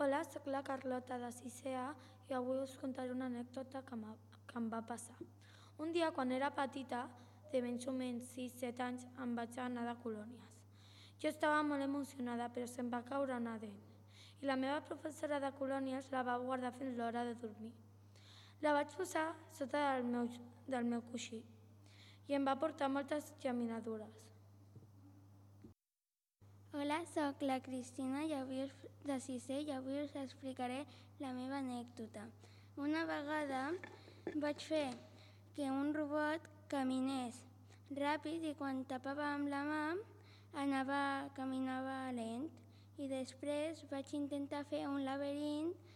Hola, sóc la Carlota de 6A i avui us contaré una anècdota que em va passar. Un dia, quan era petita, de menys o menys 6-7 anys, em vaig anar de colònies. Jo estava molt emocionada, però se'm va caure una dent. I la meva professora de colònies la va guardar fins l'hora de dormir. La vaig posar sota del meu coixí i em va portar moltes geminadures. Hola, sóc la Cristina de 6è i avui us explicaré la meva anècdota. Una vegada vaig fer que un robot caminés ràpid i quan tapava amb la mà caminava lent i després vaig intentar fer un laberint